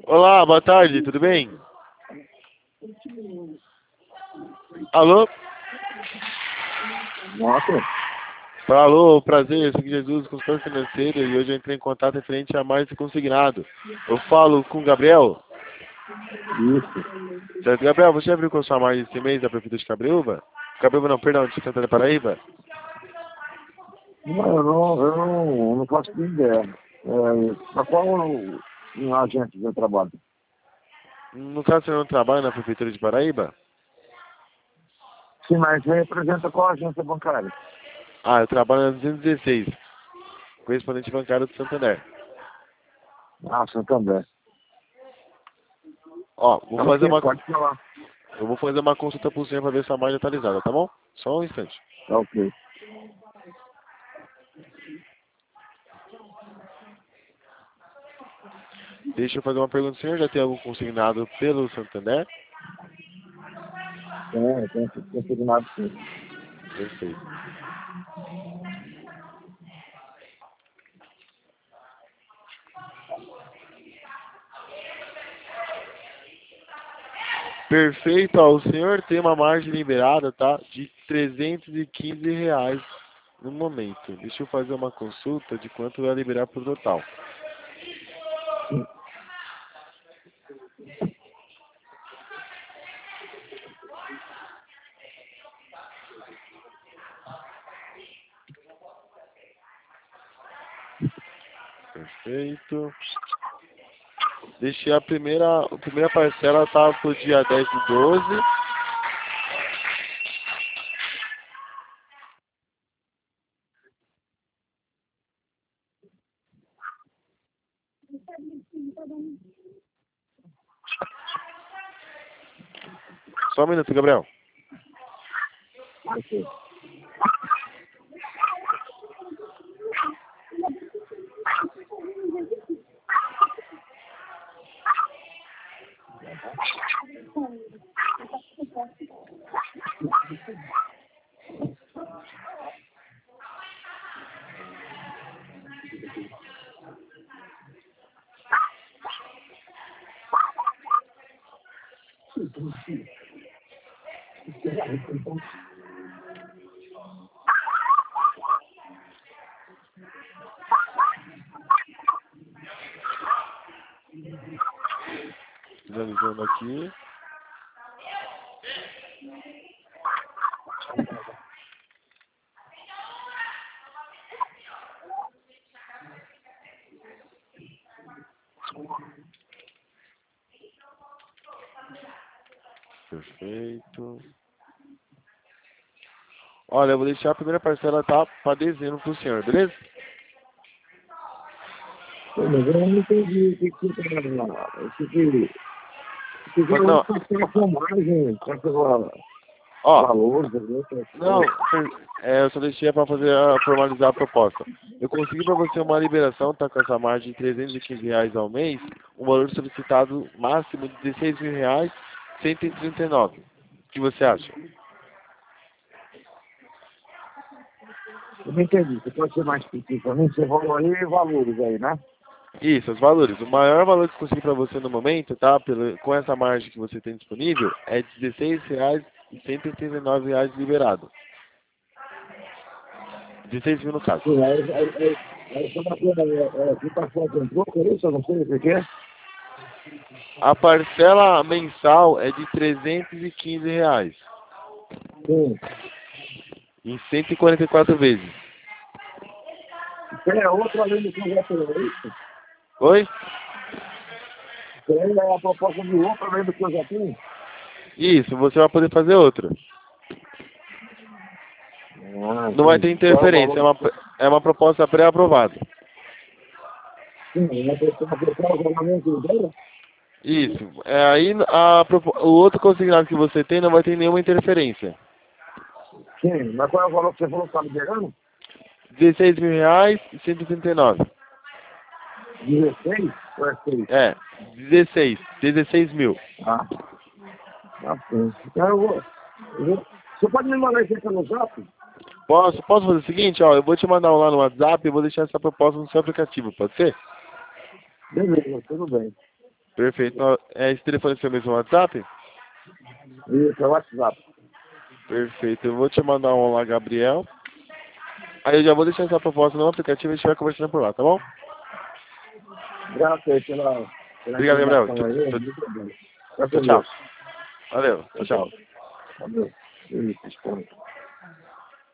Olá, boa tarde, tudo bem? Alô? Nossa, Alô, prazer, eu sou Jesus, consultor financeiro, e hoje eu entrei em contato referente a mais consignado. Eu falo com o Gabriel. isso. Certo, Gabriel, você abriu com a sua margem esse mês da Prefeitura de Cabreúva? Cabreúva não, perdão, de Santana Paraíba? Não, eu não faço nem ideia. Para qual agente você trabalha? No caso, você não trabalha na Prefeitura de Paraíba? Sim, mas você representa qual agência bancária? Ah, eu trabalho na 216, correspondente bancário do Santander. Ah, Santander. Ó, Tá ok, pode falar. eu vou fazer uma consulta pro senhor para ver se a margem é atualizada, tá bom? Só um instante. Tá ok. Deixa eu fazer uma pergunta, o senhor já tem algo consignado pelo Santander? Tem signado sim. Perfeito. Perfeito, ó, o senhor tem uma margem liberada, tá? De R$ 315 no momento. Deixa eu fazer uma consulta de quanto vai liberar pro total. Perfeito. Deixei a primeira parcela tá pro dia 10/12. Só um minuto, Gabriel. Ok. Finalizando aqui. Perfeito. Olha, eu vou deixar a primeira parcela tá para dezembro pro senhor, beleza? Pô, mas eu não entendi o que você está falando. O que Mas eu não, passei a filmagem, quanto ó, valores, não, eu só deixei para fazer formalizar a proposta. Eu consegui para você uma liberação, tá com essa margem de R$ 315 ao mês, um valor solicitado máximo de R$ 16.139. O que você acha? eu não entendi. Você pode ser mais específico para mim? Você falou aí valores aí, né? Isso, os valores. O maior valor que eu consegui para você no momento, tá? Com essa margem que você tem disponível, é de R$ 16.139 liberado. 16 mil no caso. Sim, aí você bateu, que passou com troco, é isso? Eu não sei o que é. A parcela mensal é de R$ 315. Sim. Em 144 vezes. Tem a outra além do que eu já tenho, é isso? Oi? Tem a proposta de outra além do que eu já tenho? Isso, você vai poder fazer outra. Ah, Não vai ter entendi. Qual é o interferência, valor? é uma proposta pré-aprovada. Sim, uma pessoa aplicar o regulamento dela? Isso. Aí o outro consignado que você tem não vai ter nenhuma interferência. Sim, mas qual é o valor que você falou que está liberando? R$ 16.139. 16 ou é 6? É, 16 mil. Ah, tá sim. Então eu vou. Você pode me mandar isso aqui pelo zap? Posso fazer o seguinte, ó, eu vou te mandar um lá no WhatsApp e vou deixar essa proposta no seu aplicativo, pode ser? Beleza, tudo bem. Perfeito. Esse telefone é seu mesmo WhatsApp? Isso, é o WhatsApp. Perfeito. Eu vou te mandar um lá, Gabriel. Aí eu já vou deixar essa proposta no aplicativo e a gente vai conversando por lá, tá bom? Graças pela Obrigado, Gabriel. informação aí. Muito bem. Tchau, Graças a tchau. Deus. Valeu. Tchau, tchau. Valeu. Isso,